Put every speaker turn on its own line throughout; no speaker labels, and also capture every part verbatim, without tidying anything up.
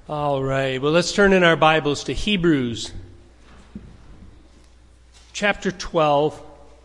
All right. Well, let's turn in our Bibles to Hebrews chapter twelve.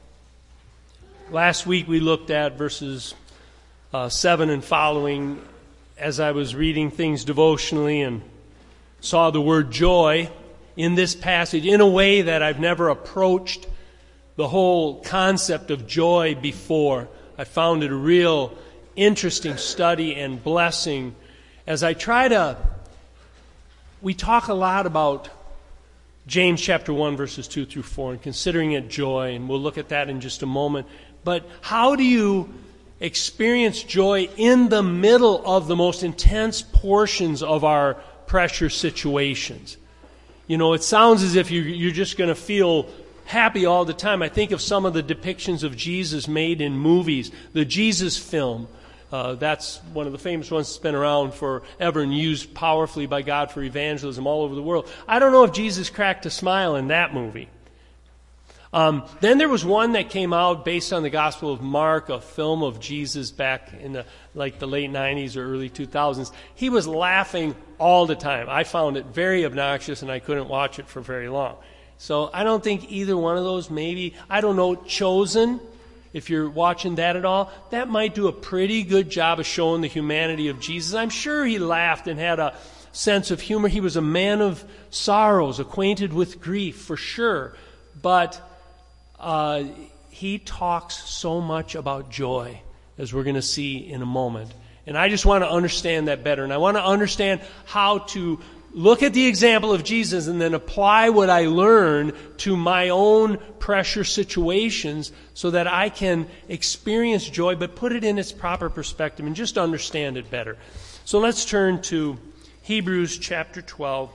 Last week we looked at verses uh, seven and following as I was reading things devotionally and saw the word joy in this passage in a way that I've never approached the whole concept of joy before. I found it a real interesting study and blessing as I try to... We talk a lot about James chapter one, verses two through four, and considering it joy, and we'll look at that in just a moment. But how do you experience joy in the middle of the most intense portions of our pressure situations? You know, it sounds as if you, you're just going to feel happy all the time. I think of some of the depictions of Jesus made in movies. The Jesus film. Uh, that's one of the famous ones that's been around forever and used powerfully by God for evangelism all over the world. I don't know if Jesus cracked a smile in that movie. Um, then there was one that came out based on the Gospel of Mark, a film of Jesus back in the like the late nineties or early two thousands. He was laughing all the time. I found it very obnoxious and I couldn't watch it for very long. So I don't think either one of those, maybe, I don't know, Chosen. If you're watching that at all, that might do a pretty good job of showing the humanity of Jesus. I'm sure he laughed and had a sense of humor. He was a man of sorrows, acquainted with grief, for sure. But uh, he talks so much about joy, as we're going to see in a moment. And I just want to understand that better. And I want to understand how to look at the example of Jesus and then apply what I learn to my own pressure situations so that I can experience joy, but put it in its proper perspective and just understand it better. So let's turn to Hebrews chapter twelve.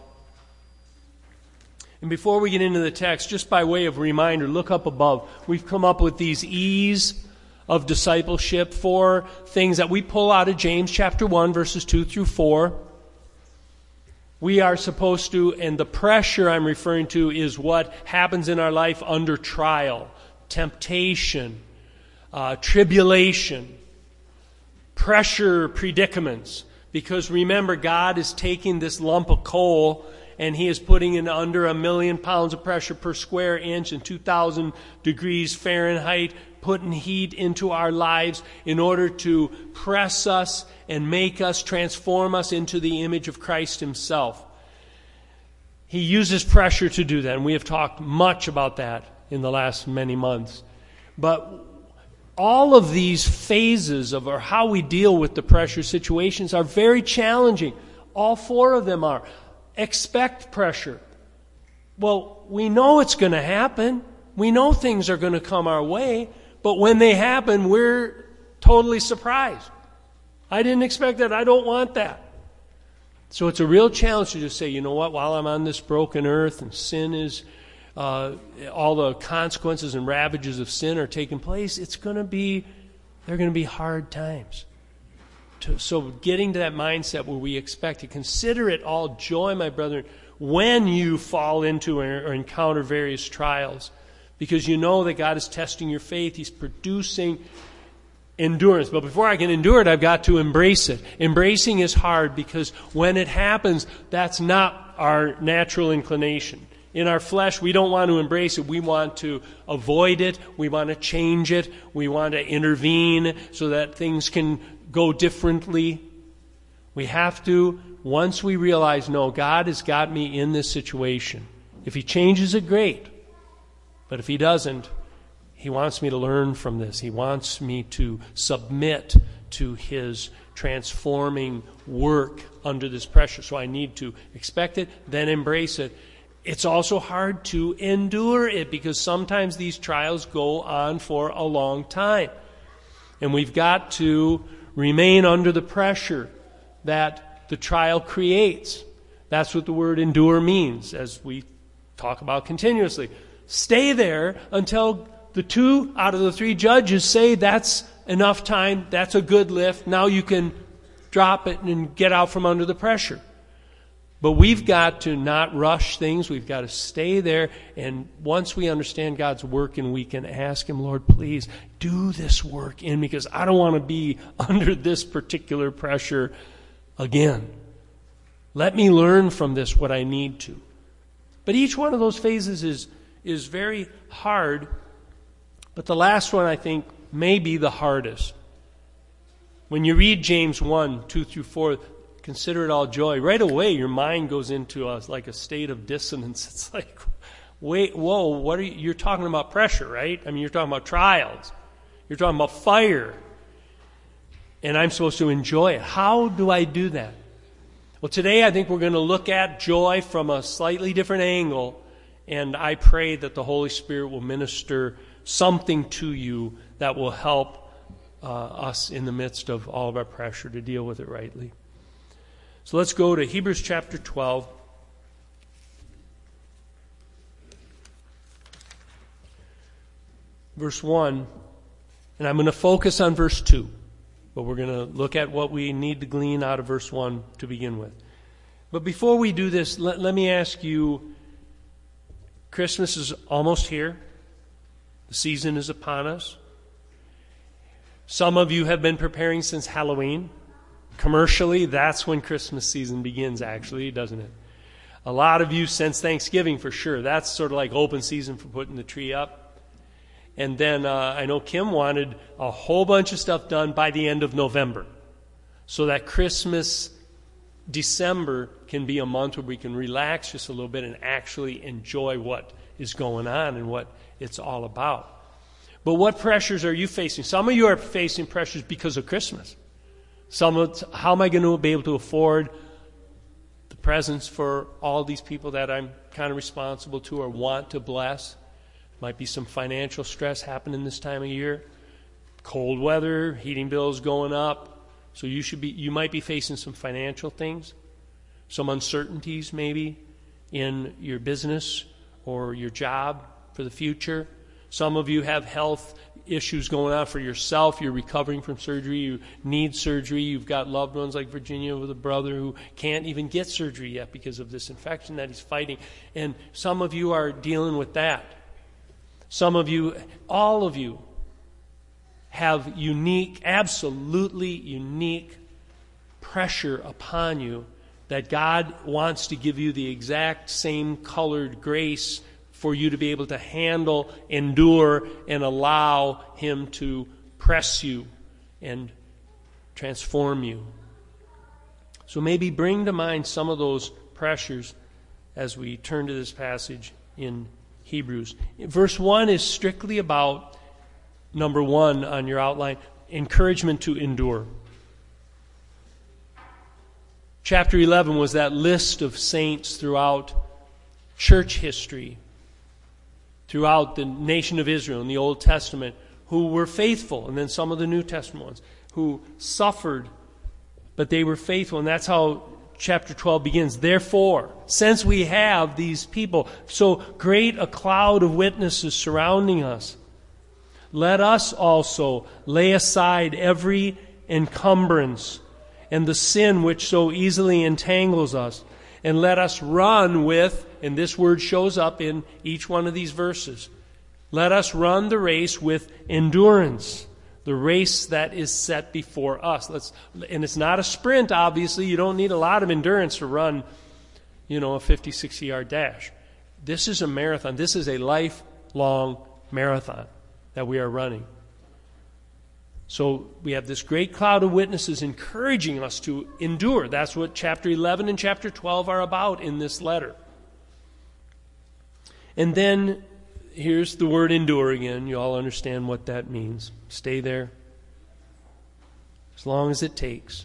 And before we get into the text, just by way of reminder, look up above. We've come up with these E's of discipleship, four things that we pull out of James chapter one, verses two through four. We are supposed to, and the pressure I'm referring to is what happens in our life under trial, temptation, uh, tribulation, pressure predicaments. Because remember, God is taking this lump of coal and He is putting it under a million pounds of pressure per square inch and two thousand degrees Fahrenheit, putting heat into our lives in order to press us and make us, transform us into the image of Christ Himself. He uses pressure to do that, and we have talked much about that in the last many months. But all of these phases of or how we deal with the pressure situations are very challenging. All four of them are. Expect pressure. Well, we know it's going to happen. We know things are going to come our way. But when they happen, we're totally surprised. I didn't expect that. I don't want that. So it's a real challenge to just say, you know what, while I'm on this broken earth and sin is, uh, all the consequences and ravages of sin are taking place, it's going to be, they're going to be hard times. To, so getting to that mindset where we expect to consider it all joy, my brethren, when you fall into or, or encounter various trials. Because you know that God is testing your faith. He's producing endurance. But before I can endure it, I've got to embrace it. Embracing is hard because when it happens, that's not our natural inclination. In our flesh, we don't want to embrace it. We want to avoid it. We want to change it. We want to intervene so that things can go differently. We have to, once we realize, no, God has got me in this situation. If He changes it, great. But if He doesn't, He wants me to learn from this. He wants me to submit to His transforming work under this pressure. So I need to expect it, then embrace it. It's also hard to endure it because sometimes these trials go on for a long time. And we've got to remain under the pressure that the trial creates. That's what the word endure means, as we talk about continuously. Stay there until the two out of the three judges say that's enough time, that's a good lift, now you can drop it and get out from under the pressure. But we've got to not rush things. We've got to stay there. And once we understand God's work, and we can ask Him, Lord, please do this work in me because I don't want to be under this particular pressure again. Let me learn from this what I need to. But each one of those phases is, is very hard. But the last one, I think, may be the hardest. When you read James one, two through four, consider it all joy. Right away, your mind goes into a, like a state of dissonance. It's like, wait, whoa, what are you? You're talking about pressure, right? I mean, you're talking about trials. You're talking about fire. And I'm supposed to enjoy it. How do I do that? Well, today I think we're going to look at joy from a slightly different angle. And I pray that the Holy Spirit will minister something to you that will help Uh, us in the midst of all of our pressure to deal with it rightly. So let's go to Hebrews chapter twelve. Verse one. And I'm going to focus on verse two. But we're going to look at what we need to glean out of verse one to begin with. But before we do this, let, let me ask you, Christmas is almost here. The season is upon us. Some of you have been preparing since Halloween. Commercially, that's when Christmas season begins, actually, doesn't it? A lot of you since Thanksgiving, for sure. That's sort of like open season for putting the tree up. And then uh, I know Kim wanted a whole bunch of stuff done by the end of November, so that Christmas, December, can be a month where we can relax just a little bit and actually enjoy what is going on and what it's all about. But what pressures are you facing? Some of you are facing pressures because of Christmas. Some of, how am I going to be able to afford the presents for all these people that I'm kind of responsible to or want to bless? Might be some financial stress happening this time of year. Cold weather, heating bills going up. So you should be, you might be facing some financial things, some uncertainties maybe in your business or your job for the future. Some of you have health issues going on for yourself. You're recovering from surgery. You need surgery. You've got loved ones like Virginia with a brother who can't even get surgery yet because of this infection that he's fighting. And some of you are dealing with that. Some of you, all of you, have unique, absolutely unique pressure upon you that God wants to give you the exact same colored grace for you to be able to handle, endure, and allow Him to press you and transform you. So maybe bring to mind some of those pressures as we turn to this passage in Hebrews. Verse one is strictly about, number one on your outline, encouragement to endure. Chapter eleven was that list of saints throughout church history, throughout the nation of Israel in the Old Testament, who were faithful, and then some of the New Testament ones, who suffered, but they were faithful. And that's how chapter twelve begins. Therefore, since we have these people, so great a cloud of witnesses surrounding us, let us also lay aside every encumbrance and the sin which so easily entangles us, and let us run with, and this word shows up in each one of these verses, let us run the race with endurance, the race that is set before us. Let's, and it's not a sprint, obviously. You don't need a lot of endurance to run, you know, a fifty, sixty-yard dash. This is a marathon. This is a lifelong marathon that we are running. So we have this great cloud of witnesses encouraging us to endure. That's what chapter eleven and chapter twelve are about in this letter. And then here's the word endure again. You all understand what that means. Stay there as long as it takes.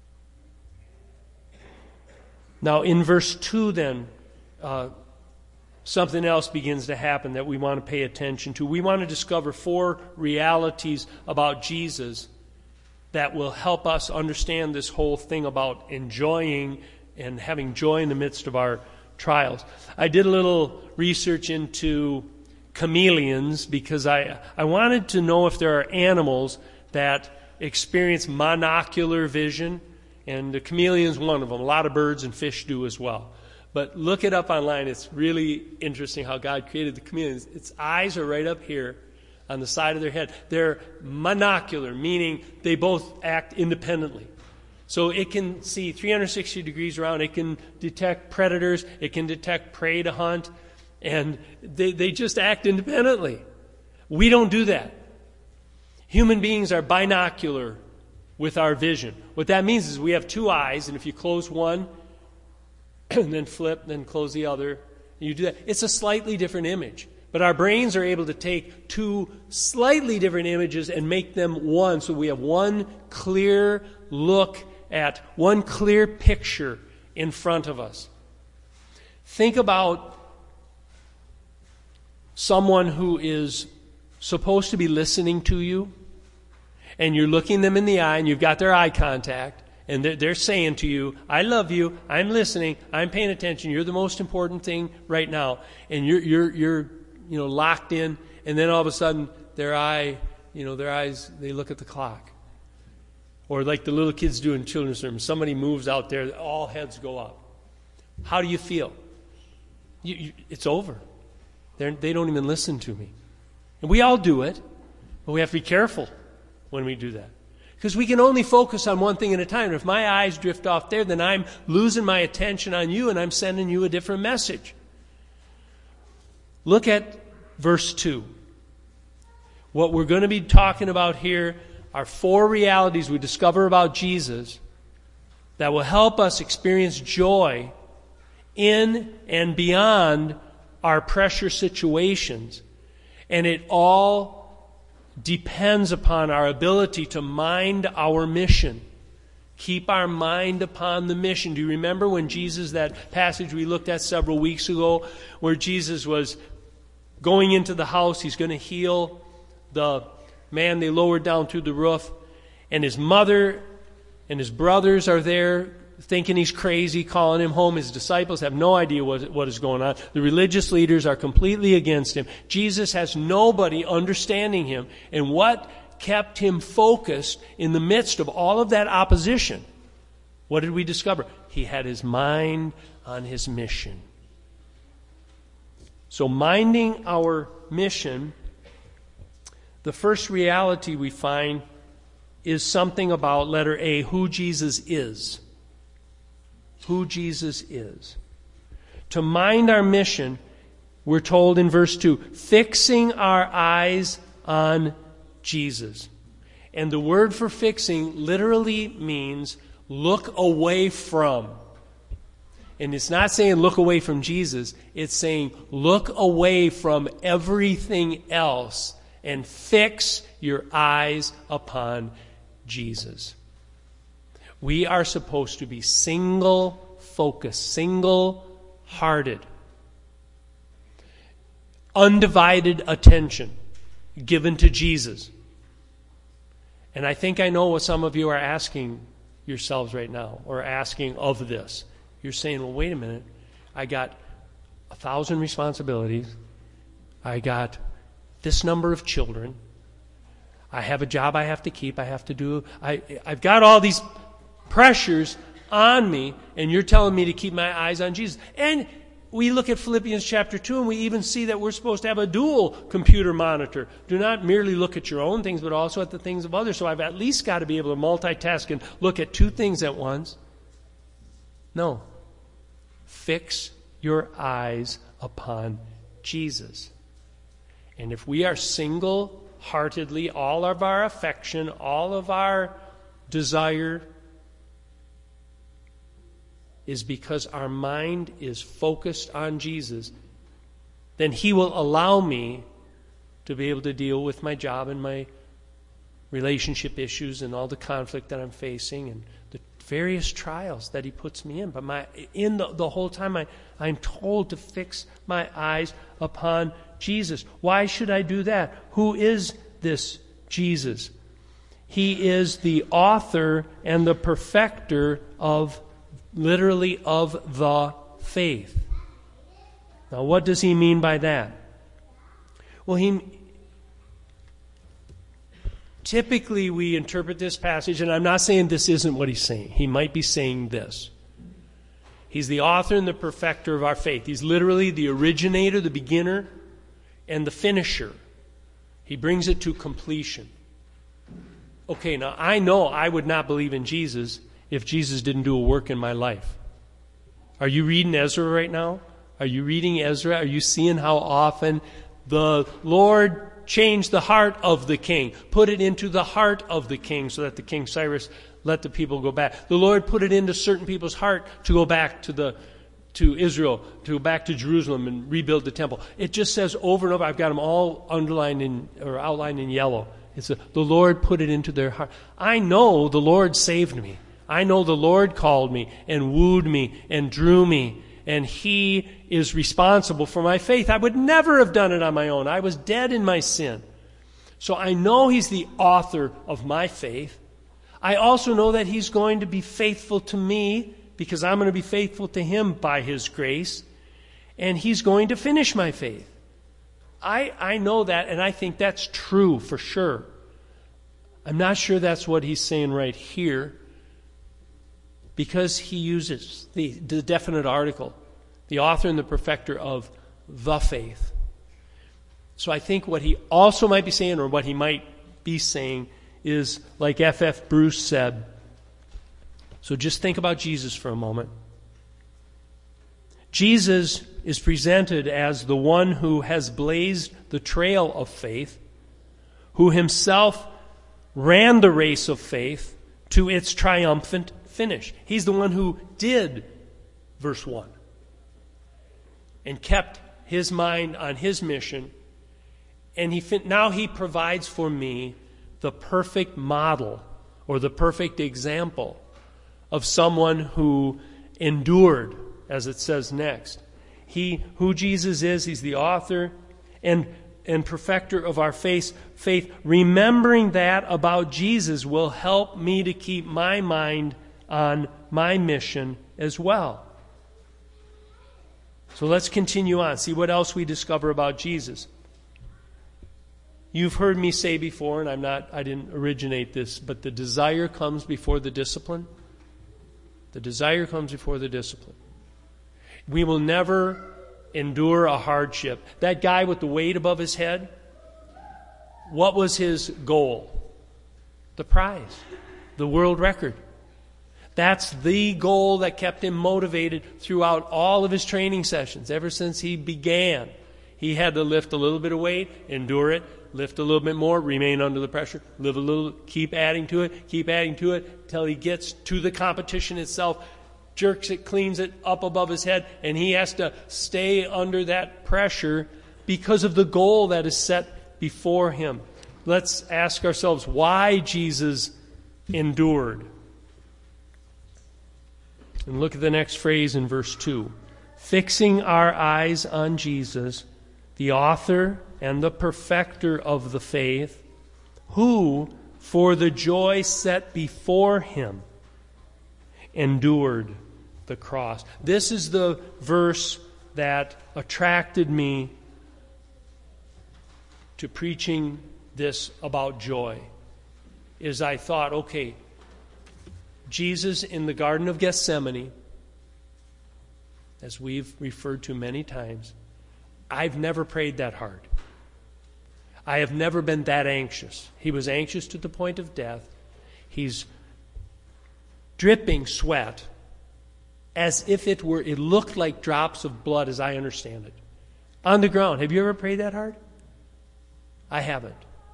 Now in verse two then, uh, something else begins to happen that we want to pay attention to. We want to discover four realities about Jesus that will help us understand this whole thing about enjoying and having joy in the midst of our trials. I did a little research into chameleons because I, I wanted to know if there are animals that experience monocular vision, and the chameleon's one of them. A lot of birds and fish do as well. But look it up online. It's really interesting how God created the chameleons. Its eyes are right up here on the side of their head. They're monocular, meaning they both act independently. So it can see three hundred sixty degrees around. It can detect predators. It can detect prey to hunt. And they, they just act independently. We don't do that. Human beings are binocular with our vision. What that means is we have two eyes, and if you close one and then flip, then close the other, and you do that, it's a slightly different image. But our brains are able to take two slightly different images and make them one, so we have one clear look at, one clear picture in front of us. Think about someone who is supposed to be listening to you, and you're looking them in the eye, and you've got their eye contact, and they're, they're saying to you, I love you, I'm listening, I'm paying attention, you're the most important thing right now. And you're, you're, you're you know, locked in, and then all of a sudden, their eye, you know, their eyes, they look at the clock. Or like the little kids do in children's rooms, somebody moves out there, all heads go up. How do you feel? You, you, it's over. They're, they don't even listen to me. And we all do it, but we have to be careful when we do that. Because we can only focus on one thing at a time. And if my eyes drift off there, then I'm losing my attention on you and I'm sending you a different message. Look at verse two. What we're going to be talking about here are four realities we discover about Jesus that will help us experience joy in and beyond our pressure situations. And it all depends upon our ability to mind our mission. Keep our mind upon the mission. Do you remember when Jesus, that passage we looked at several weeks ago, where Jesus was going into the house, he's going to heal the man they lowered down through the roof, and his mother and his brothers are there thinking he's crazy, calling him home. His disciples have no idea what, what is going on. The religious leaders are completely against him. Jesus has nobody understanding him. And what kept him focused in the midst of all of that opposition? What did we discover? He had his mind on his mission. So minding our mission, the first reality we find is something about, letter A, who Jesus is. Who Jesus is. To mind our mission, we're told in verse two, fixing our eyes on Jesus. And the word for fixing literally means look away from. And it's not saying look away from Jesus. It's saying look away from everything else and fix your eyes upon Jesus. We are supposed to be single-focused, single-hearted, undivided attention given to Jesus. And I think I know what some of you are asking yourselves right now, or asking of this. You're saying, well, wait a minute. I got a thousand responsibilities. I got this number of children. I have a job I have to keep. I have to do. I, I've got all these pressures on me, and you're telling me to keep my eyes on Jesus. And we look at Philippians chapter two, and we even see that we're supposed to have a dual computer monitor. Do not merely look at your own things, but also at the things of others. So I've at least got to be able to multitask and look at two things at once. No. Fix your eyes upon Jesus. And if we are single-heartedly, all of our affection, all of our desire is because our mind is focused on Jesus, then He will allow me to be able to deal with my job and my relationship issues and all the conflict that I'm facing and the various trials that He puts me in. But my in the, the whole time I, I'm told to fix my eyes upon Jesus. Why should I do that? Who is this Jesus? He is the author and the perfecter of literally of the faith. Now, what does he mean by that? Well, he typically we interpret this passage, and I'm not saying this isn't what he's saying. He might be saying this. He's the author and the perfecter of our faith. He's literally the originator, the beginner, and the finisher. He brings it to completion. Okay, now I know I would not believe in Jesus if Jesus didn't do a work in my life. Are you reading Ezra right now? Are you reading Ezra? Are you seeing how often the Lord changed the heart of the king, put it into the heart of the king so that the king Cyrus let the people go back. The Lord put it into certain people's heart to go back to the to Israel, to go back to Jerusalem and rebuild the temple. It just says over and over, I've got them all underlined in or outlined in yellow. It's a, the Lord put it into their heart. I know the Lord saved me. I know the Lord called me and wooed me and drew me, and He is responsible for my faith. I would never have done it on my own. I was dead in my sin. So I know He's the author of my faith. I also know that He's going to be faithful to me because I'm going to be faithful to Him by His grace, and He's going to finish my faith. I, I know that, and I think that's true for sure. I'm not sure that's what he's saying right here, because he uses the, the definite article, the author and the perfecter of the faith. So I think what he also might be saying, or what he might be saying, is like F F Bruce said. So just think about Jesus for a moment. Jesus is presented as the one who has blazed the trail of faith, who himself ran the race of faith to its triumphant finish. He's the one who did verse one and kept his mind on his mission, and he now he provides for me the perfect model or the perfect example of someone who endured, as it says next. He, who Jesus is, he's the author and, and perfecter of our faith, faith. Remembering that about Jesus will help me to keep my mind on my mission as well. So let's continue on. See what else we discover about Jesus. You've heard me say before, and I'm not, I didn't originate this, but the desire comes before the discipline. The desire comes before the discipline. We will never endure a hardship. That guy with the weight above his head, what was his goal? The prize, the world record. That's the goal that kept him motivated throughout all of his training sessions. Ever since he began, he had to lift a little bit of weight, endure it, lift a little bit more, remain under the pressure, live a little, keep adding to it, keep adding to it, until he gets to the competition itself, jerks it, cleans it up above his head, and he has to stay under that pressure because of the goal that is set before him. Let's ask ourselves why Jesus endured. And look at the next phrase in verse two. Fixing our eyes on Jesus, the author and the perfecter of the faith, who, for the joy set before him, endured the cross. This is the verse that attracted me to preaching this about joy. Is I thought, okay, Jesus in the Garden of Gethsemane, as we've referred to many times, I've never prayed that hard. I have never been that anxious. He was anxious to the point of death. He's dripping sweat as if it were, it looked like drops of blood as I understand it. On the ground. Have you ever prayed that hard? I haven't.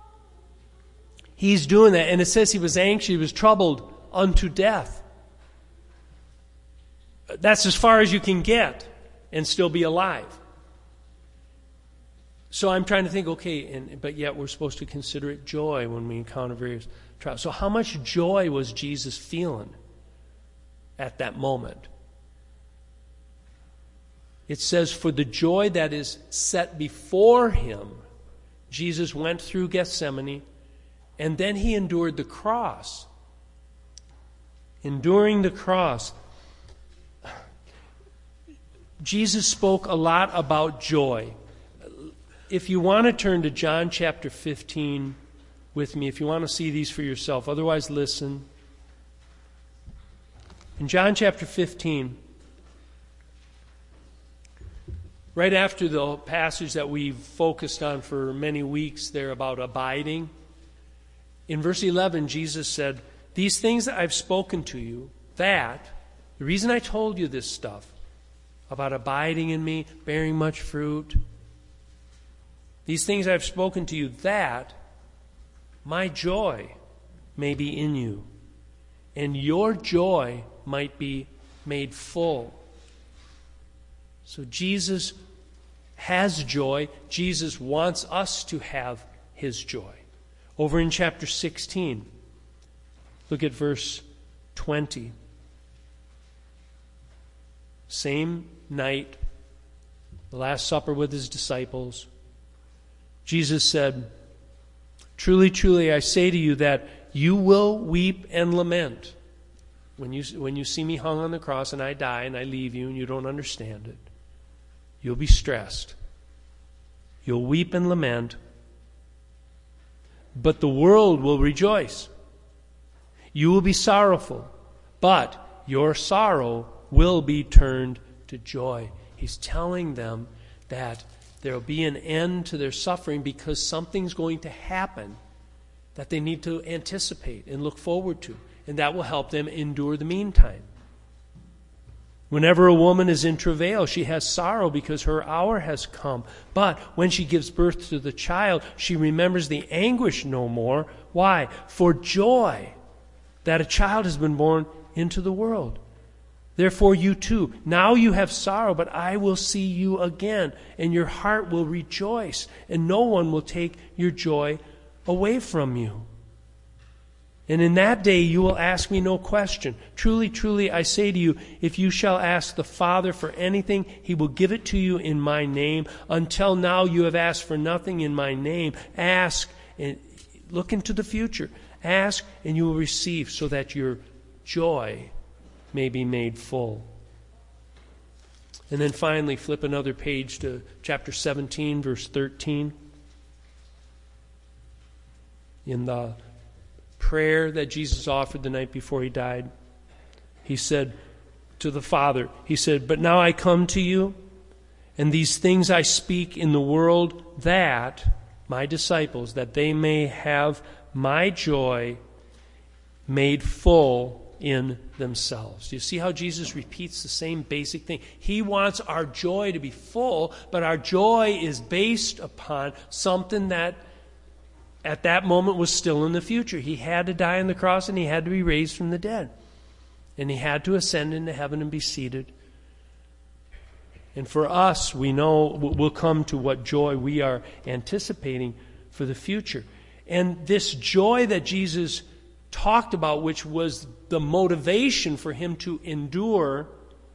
He's doing that, and it says he was anxious, he was troubled unto death. That's as far as you can get and still be alive. So I'm trying to think, okay, and, but yet we're supposed to consider it joy when we encounter various trials. So how much joy was Jesus feeling at that moment? It says, for the joy that is set before him, Jesus went through Gethsemane, and then he endured the cross. Enduring the cross. Jesus spoke a lot about joy. If you want to turn to John chapter fifteen with me, if you want to see these for yourself, otherwise listen. In John chapter fifteen, right after the passage that we've focused on for many weeks there about abiding, in verse eleven, Jesus said, these things that I've spoken to you, that, the reason I told you this stuff about abiding in me, bearing much fruit, these things I've spoken to you, that my joy may be in you, and your joy might be made full. So Jesus has joy. Jesus wants us to have his joy. Over in chapter sixteen, look at verse twenty. Same night, the Last Supper with his disciples, Jesus said, "Truly, truly, I say to you that you will weep and lament when you, when you see me hung on the cross and I die and I leave you and you don't understand it. You'll be stressed. You'll weep and lament, but the world will rejoice. You will be sorrowful, but your sorrow will be turned to joy." He's telling them that there will be an end to their suffering because something's going to happen that they need to anticipate and look forward to, and that will help them endure the meantime. Whenever a woman is in travail, she has sorrow because her hour has come. But when she gives birth to the child, she remembers the anguish no more. Why? For joy that a child has been born into the world. Therefore you too, now you have sorrow, but I will see you again, and your heart will rejoice, and no one will take your joy away from you. And in that day you will ask me no question. Truly, truly, I say to you, if you shall ask the Father for anything, he will give it to you in my name. Until now you have asked for nothing in my name. Ask, and look into the future. Ask, and you will receive, so that your joy may be made full. And then finally, flip another page to chapter seventeen, verse thirteen. In the prayer that Jesus offered the night before he died, he said to the Father, he said, "But now I come to you, and these things I speak in the world, that my disciples, that they may have my joy made full in themselves." Do you see how Jesus repeats the same basic thing? He wants our joy to be full, but our joy is based upon something that at that moment was still in the future. He had to die on the cross, and he had to be raised from the dead. And he had to ascend into heaven and be seated. And for us, we know we'll come to what joy we are anticipating for the future. And this joy that Jesus talked about, which was the motivation for him to endure,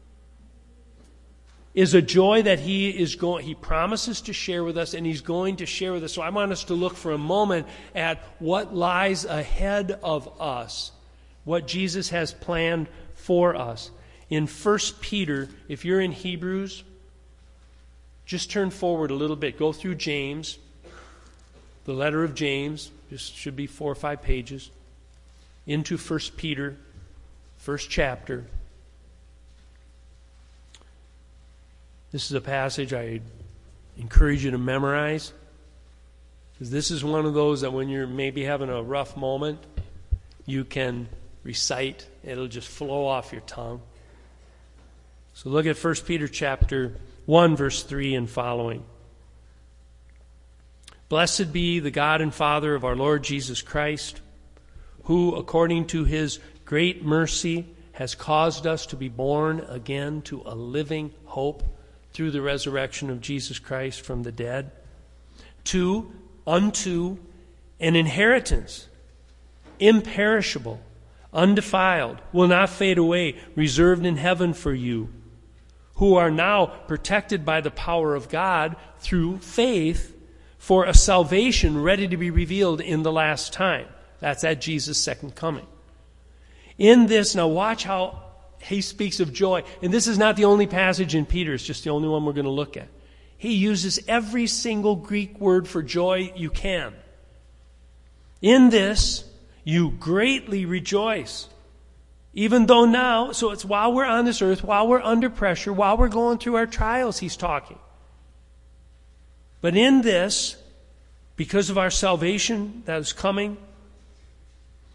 is a joy that he is going he promises to share with us, and he's going to share with us. So I want us to look for a moment at what lies ahead of us, what Jesus has planned for us. In First Peter, if you're in Hebrews, just turn forward a little bit. Go through James, the letter of James. Just should be four or five pages. Into First Peter, first chapter. This is a passage I encourage you to memorize, because this is one of those that when you're maybe having a rough moment, you can recite. It'll just flow off your tongue. So look at First Peter chapter one, verse three and following. "Blessed be the God and Father of our Lord Jesus Christ, who, according to his great mercy, has caused us to be born again to a living hope through the resurrection of Jesus Christ from the dead, to, unto, an inheritance, imperishable, undefiled, will not fade away, reserved in heaven for you, who are now protected by the power of God through faith for a salvation ready to be revealed in the last time." That's at Jesus' second coming. In this, now watch how he speaks of joy. And this is not the only passage in Peter. It's just the only one we're going to look at. He uses every single Greek word for joy you can. "In this, you greatly rejoice. Even though now," so it's while we're on this earth, while we're under pressure, while we're going through our trials, he's talking. "But in this, because of our salvation that is coming,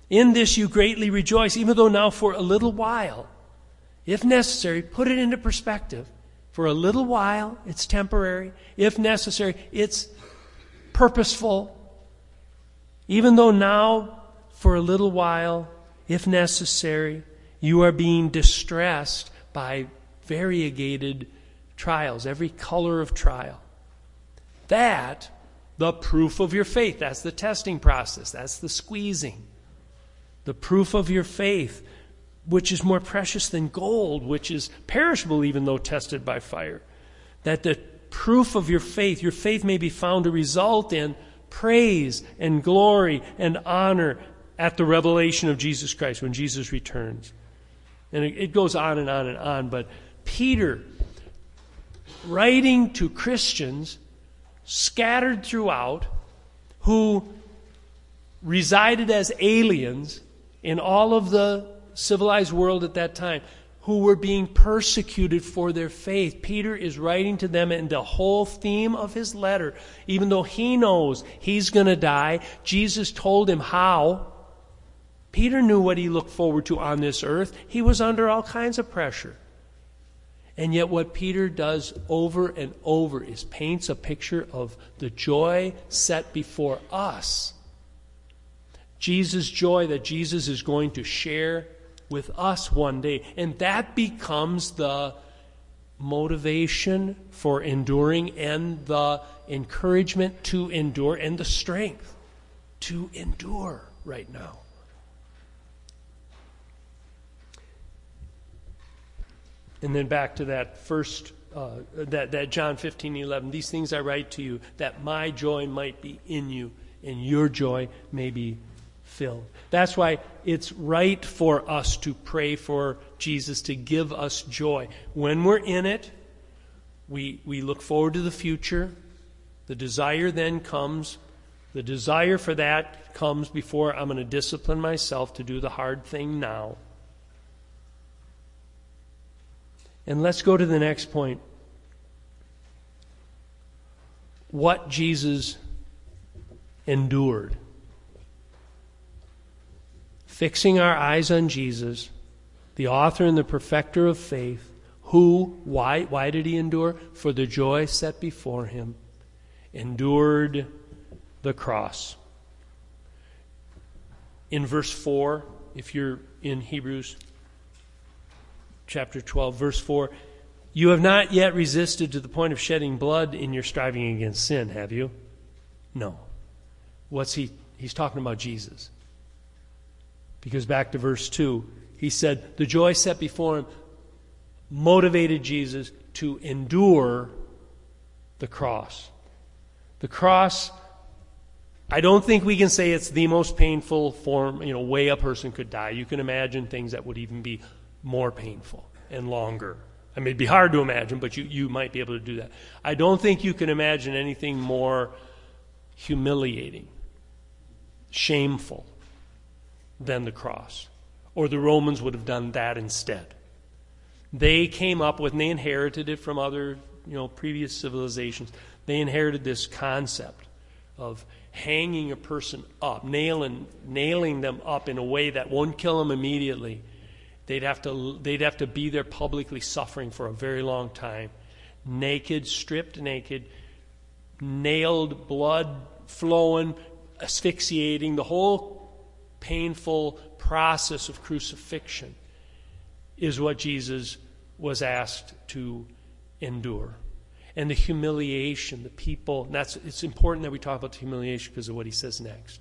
In this you greatly rejoice, even though now for a little while, if necessary, put it into perspective. For a little while, it's temporary. If necessary, it's purposeful. Even though now, for a little while, if necessary, you are being distressed by variegated trials, every color of trial. That, the proof of your faith. That's the testing process. That's the squeezing. The proof of your faith, which is more precious than gold, which is perishable even though tested by fire. That the proof of your faith, your faith may be found to result in praise and glory and honor at the revelation of Jesus Christ when Jesus returns. And it, it goes on and on and on. But Peter, writing to Christians scattered throughout, who resided as aliens in all of the civilized world at that time, who were being persecuted for their faith. Peter is writing to them, and the whole theme of his letter, even though he knows he's going to die, Jesus told him how. Peter knew what he looked forward to on this earth. He was under all kinds of pressure. And yet what Peter does over and over is paints a picture of the joy set before us. Jesus' joy that Jesus is going to share with us one day. And that becomes the motivation for enduring and the encouragement to endure and the strength to endure right now. And then back to that first, uh, that, that John fifteen eleven. These things I write to you, that my joy might be in you, and your joy may be filled. That's why it's right for us to pray for Jesus to give us joy. When we're in it, we, we look forward to the future. The desire then comes. The desire for that comes before I'm going to discipline myself to do the hard thing now. And let's go to the next point. What Jesus endured. Fixing our eyes on Jesus, the author and the perfecter of faith, who, why, why did he endure? For the joy set before him, endured the cross. In verse four, if you're in Hebrews chapter twelve, verse four, you have not yet resisted to the point of shedding blood in your striving against sin, have you? No. What's he? He's talking about Jesus. Because back to verse two, he said, the joy set before him motivated Jesus to endure the cross. The cross, I don't think we can say it's the most painful form, you know, way a person could die. You can imagine things that would even be more painful and longer. I mean, it'd be hard to imagine, but you, you might be able to do that. I don't think you can imagine anything more humiliating, shameful than the cross. Or the Romans would have done that instead. They came up with, and they inherited it from other, you know, previous civilizations. They inherited this concept of hanging a person up, nailing, nailing them up in a way that won't kill them immediately. They'd have to, they'd have to be there publicly suffering for a very long time. Naked, stripped naked, nailed, blood flowing, asphyxiating, the whole painful process of crucifixion is what Jesus was asked to endure. And the humiliation, the people, that's it's important that we talk about the humiliation because of what he says next.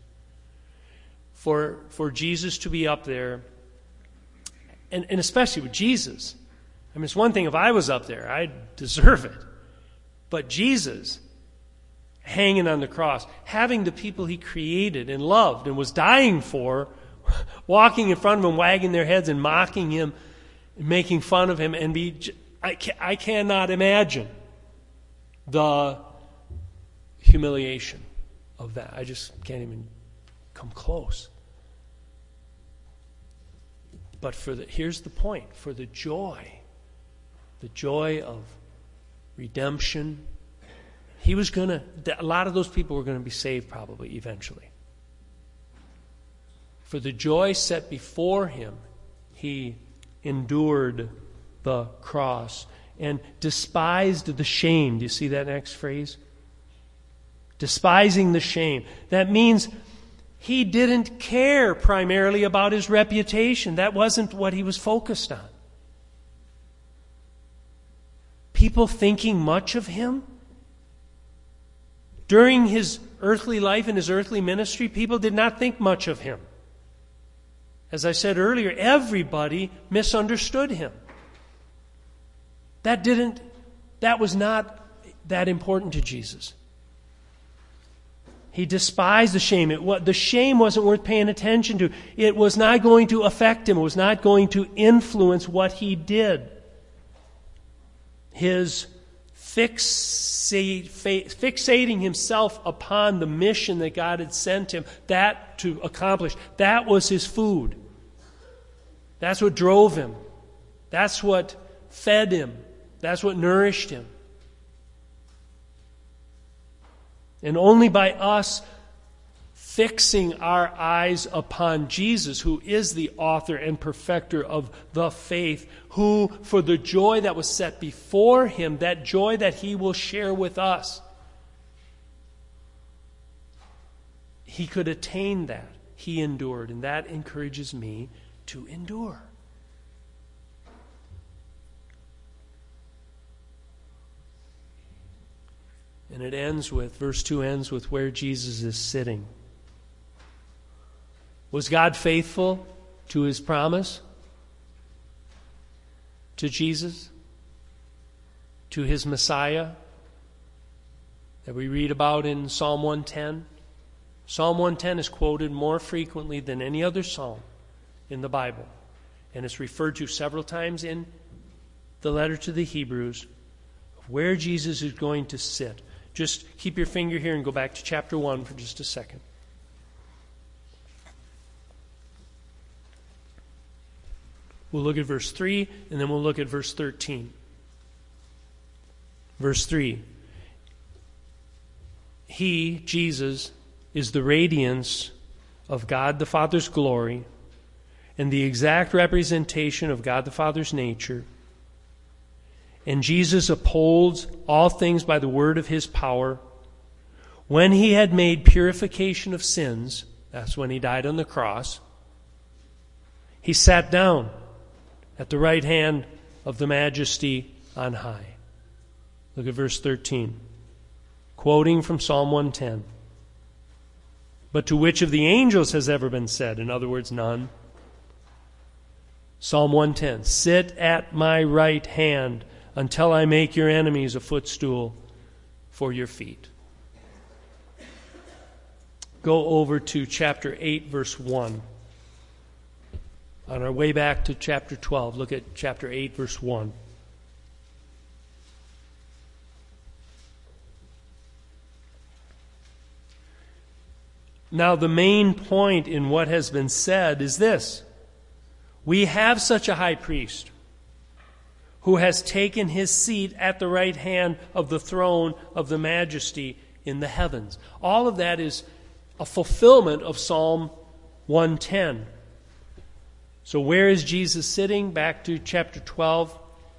For, for Jesus to be up there, and, and especially with Jesus, I mean, it's one thing if I was up there, I'd deserve it. But Jesus, hanging on the cross, having the people he created and loved and was dying for, walking in front of him, wagging their heads and mocking him, and making fun of him, and be, I, I cannot imagine the humiliation of that. I just can't even come close. But for the, here's the point, for the joy, the joy of redemption, he was going to, a lot of those people were going to be saved probably eventually. For the joy set before him, he endured the cross and despised the shame. Do you see that next phrase? Despising the shame. That means he didn't care primarily about his reputation. That wasn't what he was focused on. People thinking much of him? During his earthly life and his earthly ministry, people did not think much of him. As I said earlier, everybody misunderstood him. That didn't, that was not that important to Jesus. He despised the shame. It, the shame wasn't worth paying attention to. It was not going to affect him. It was not going to influence what he did. His fixate, fixating himself upon the mission that God had sent him, that to accomplish, that was his food. That's what drove him. That's what fed him. That's what nourished him. And only by us fixing our eyes upon Jesus, who is the author and perfecter of the faith, who, for the joy that was set before him, that joy that he will share with us, he could attain that. He endured, and that encourages me to endure. And it ends with, verse two ends with where Jesus is sitting. Was God faithful to his promise? To Jesus? To his Messiah? That we read about in Psalm one ten? Psalm one ten is quoted more frequently than any other psalm in the Bible. And it's referred to several times in the letter to the Hebrews, where Jesus is going to sit. Just keep your finger here and go back to chapter one for just a second. We'll look at verse three, and then we'll look at verse thirteen. Verse three. He, Jesus, is the radiance of God the Father's glory and the exact representation of God the Father's nature. And Jesus upholds all things by the word of his power. When he had made purification of sins, that's when he died on the cross, he sat down at the right hand of the Majesty on high. Look at verse thirteen, quoting from Psalm one ten. But to which of the angels has ever been said? In other words, none. Psalm one ten, sit at my right hand until I make your enemies a footstool for your feet. Go over to chapter eight, verse one. On our way back to chapter twelve, look at chapter eight, verse one. Now, the main point in what has been said is this. We have such a high priest who has taken his seat at the right hand of the throne of the Majesty in the heavens. All of that is a fulfillment of Psalm one ten. So where is Jesus sitting? Back to chapter twelve.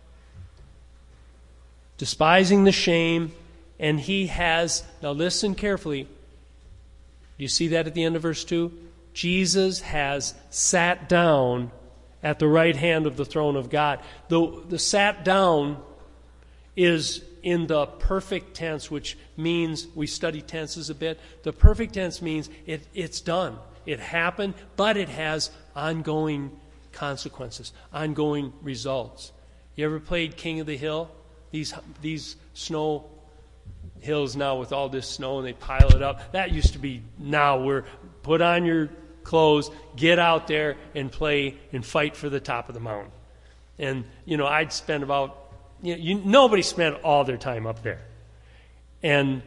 Despising the shame, and he has, now listen carefully. Do you see that at the end of verse two? Jesus has sat down at the right hand of the throne of God. The, the sat down is in the perfect tense, which means, we study tenses a bit. The perfect tense means it, it's done. It happened, but it has ongoing consequences, ongoing results. You ever played King of the Hill? These, these snow hills now with all this snow, and they pile it up. That used to be, now we're put on your clothes, get out there and play and fight for the top of the mountain. And, you know, I'd spend about, you know, you, nobody spent all their time up there. And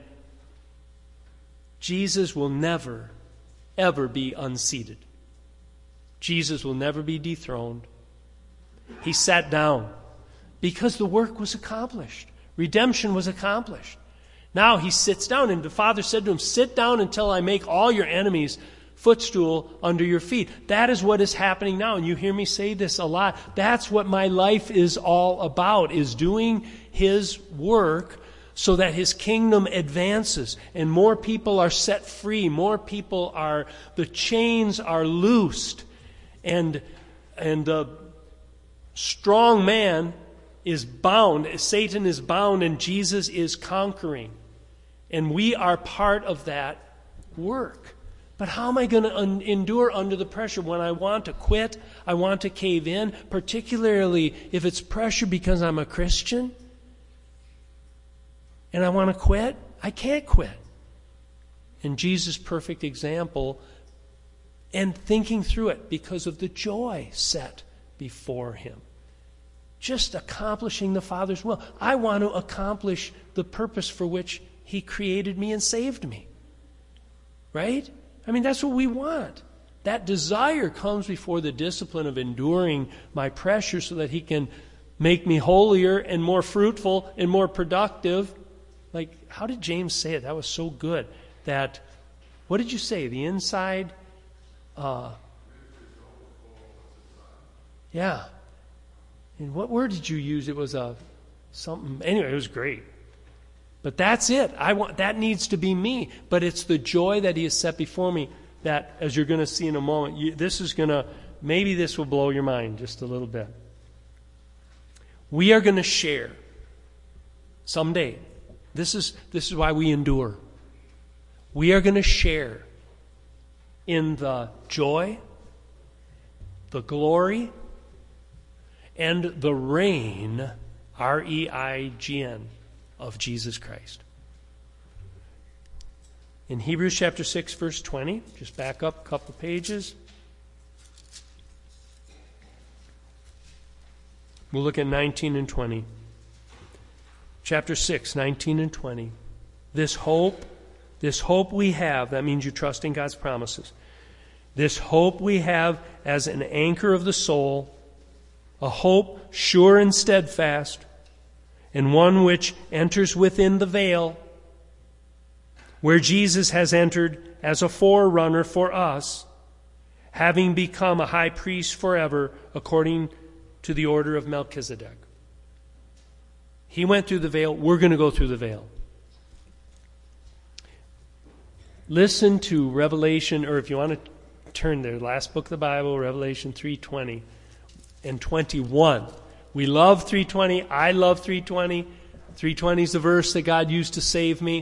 Jesus will never, ever be unseated. Jesus will never be dethroned. He sat down because the work was accomplished. Redemption was accomplished. Now he sits down, and the Father said to him, sit down until I make all your enemies footstool under your feet. That is what is happening now. And you hear me say this a lot. That's what my life is all about, is doing His work so that His kingdom advances and more people are set free. More people are, the chains are loosed. And, and the strong man is bound. Satan is bound and Jesus is conquering. And we are part of that work. But how am I going to un- endure under the pressure when I want to quit, I want to cave in, particularly if it's pressure because I'm a Christian and I want to quit? I can't quit. And Jesus' perfect example, and thinking through it because of the joy set before Him. Just accomplishing the Father's will. I want to accomplish the purpose for which He created me and saved me. Right? I mean, that's what we want. That desire comes before the discipline of enduring my pressure so that He can make me holier and more fruitful and more productive. Like, how did James say it? That was so good. That, what did you say? The inside, uh, yeah. And what word did you use? It was a something. Anyway, it was great. But that's it. I want that needs to be me. But it's the joy that He has set before me that, as you're going to see in a moment, you, this is going to, maybe this will blow your mind just a little bit. We are going to share someday. This is this is why we endure. We are going to share in the joy, the glory, and the reign, R E I G N, of Jesus Christ. In Hebrews chapter six, verse twenty, just back up a couple pages. We'll look at nineteen and twenty. Chapter six, nineteen and twenty. This hope, this hope we have, that means you trust in God's promises. This hope we have as an anchor of the soul, a hope sure and steadfast, and one which enters within the veil, where Jesus has entered as a forerunner for us, having become a high priest forever according to the order of Melchizedek. He went through the veil. We're going to go through the veil. Listen to Revelation, or if you want to turn there, last book of the Bible, Revelation three twenty and twenty-one. We love three twenty. I love three twenty. three twenty is the verse that God used to save me.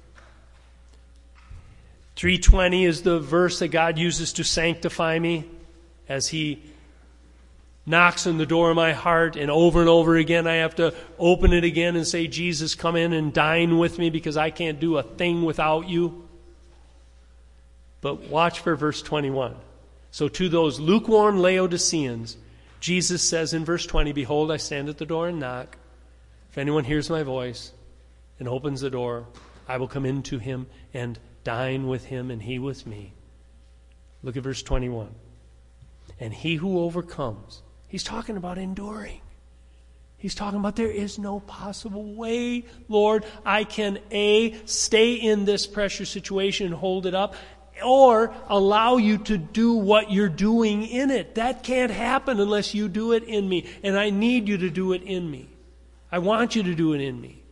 three twenty is the verse that God uses to sanctify me as He knocks on the door of my heart, and over and over again I have to open it again and say, Jesus, come in and dine with me because I can't do a thing without you. But watch for verse twenty-one. So to those lukewarm Laodiceans, Jesus says in verse twenty, behold, I stand at the door and knock. If anyone hears my voice and opens the door, I will come into him and dine with him and he with me. Look at verse twenty-one. And he who overcomes, he's talking about enduring. He's talking about there is no possible way, Lord, I can A, stay in this pressure situation and hold it up, or allow you to do what you're doing in it. That can't happen unless you do it in me. And I need you to do it in me. I want you to do it in me.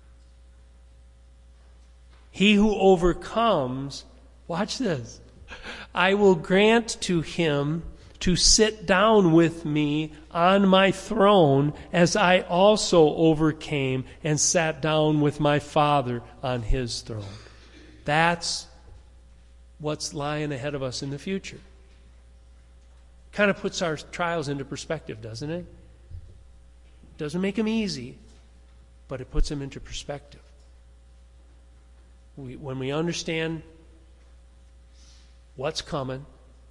He who overcomes, watch this, I will grant to him to sit down with me on my throne as I also overcame and sat down with my Father on his throne. That's what's lying ahead of us in the future. Kind of puts our trials into perspective, doesn't it? Doesn't make them easy, but it puts them into perspective. We, when we understand what's coming,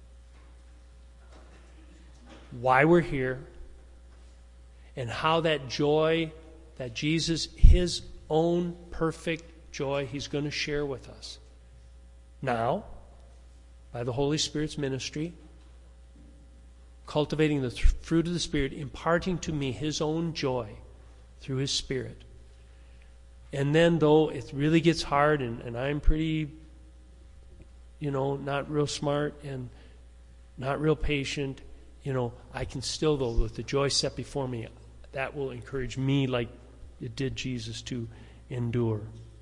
why we're here, and how that joy, that Jesus, his own perfect joy, he's going to share with us. Now, by the Holy Spirit's ministry, cultivating the th- fruit of the Spirit, imparting to me his own joy through his Spirit. And then, though it really gets hard, and, and I'm pretty you know, not real smart and not real patient, you know, I can still, though, with the joy set before me, that will encourage me like it did Jesus to endure.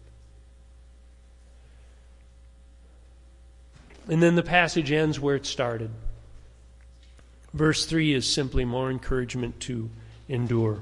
And then the passage ends where it started. Verse three is simply more encouragement to endure.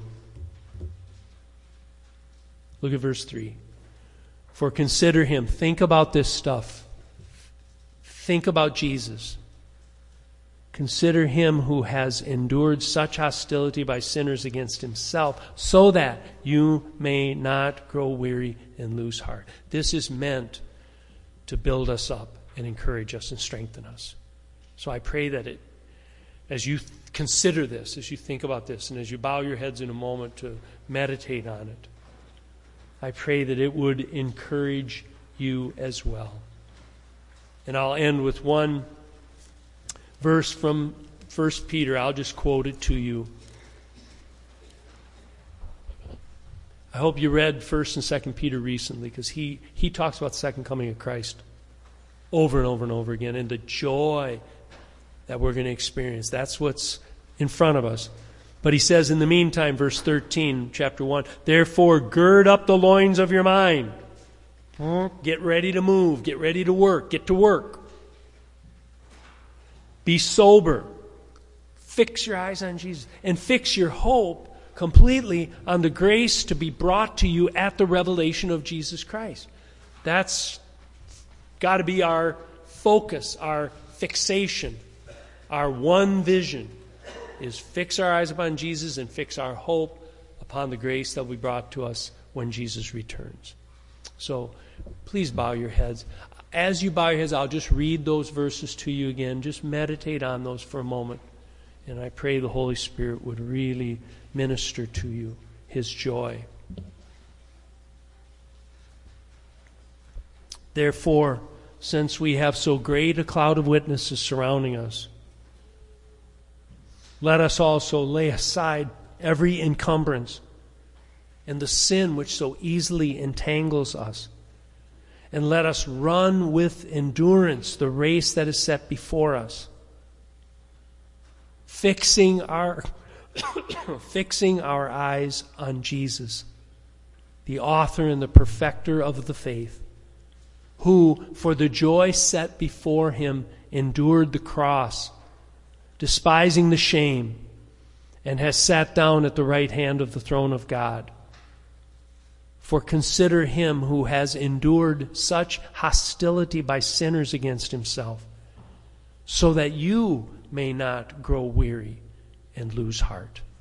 Look at verse three. For consider him. Think about this stuff. Think about Jesus. Consider him who has endured such hostility by sinners against himself, so that you may not grow weary and lose heart. This is meant to build us up and encourage us and strengthen us. So I pray that it, as you consider this, as you think about this, and as you bow your heads in a moment to meditate on it, I pray that it would encourage you as well. And I'll end with one verse from First Peter. I'll just quote it to you. I hope you read First and Second Peter recently, because he, he talks about the second coming of Christ over and over and over again, and the joy that we're going to experience. That's what's in front of us. But he says in the meantime, verse thirteen, chapter one, therefore gird up the loins of your mind. Get ready to move. Get ready to work. Get to work. Be sober. Fix your eyes on Jesus. And fix your hope completely on the grace to be brought to you at the revelation of Jesus Christ. That's got to be our focus, our fixation, our one vision, is fix our eyes upon Jesus and fix our hope upon the grace that will be brought to us when Jesus returns. So please bow your heads. As you bow your heads, I'll just read those verses to you again. Just meditate on those for a moment. And I pray the Holy Spirit would really minister to you his joy. Therefore, since we have so great a cloud of witnesses surrounding us, let us also lay aside every encumbrance and the sin which so easily entangles us. And let us run with endurance the race that is set before us, fixing our, fixing our eyes on Jesus, the author and the perfecter of the faith, who, for the joy set before him, endured the cross, despising the shame, and has sat down at the right hand of the throne of God. For consider him who has endured such hostility by sinners against himself, so that you may not grow weary and lose heart.